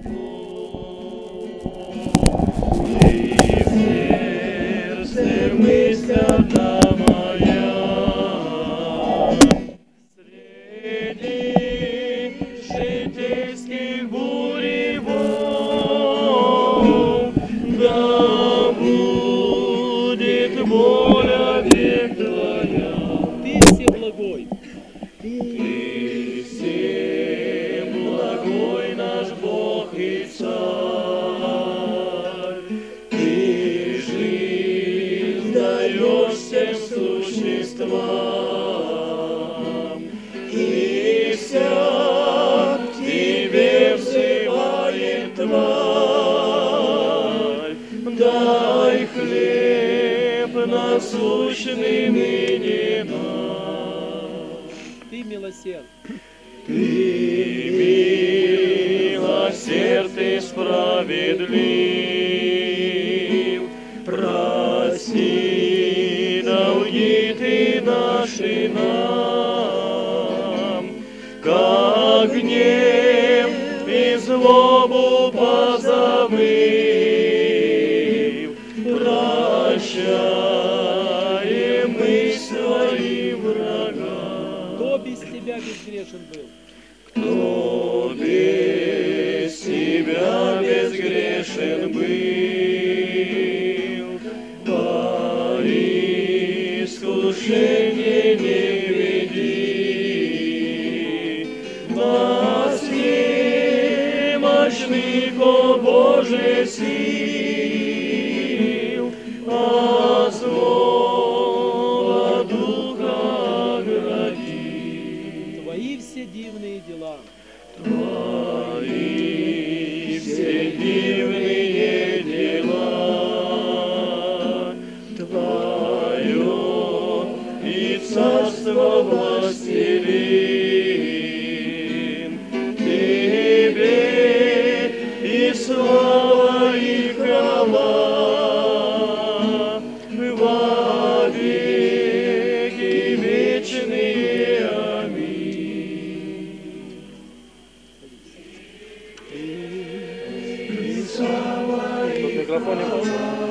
насущный ныне нам. Ты милосерд. Ты милосерд и справедлив, прости долги ты наши нам, как гнев и злобу позабыв, прощаем мы своим врагам. Кто без тебя безгрешен был? Кто без тебя безгрешен был, по искушению не веди, нас немощных, о Боже, сил, а злого духа огради. Твои все дивные дела. Твои все дивные дела, Твое и царство властелин, Тебе и слава и хвала во веки вечные. Аминь. Тут микрофон не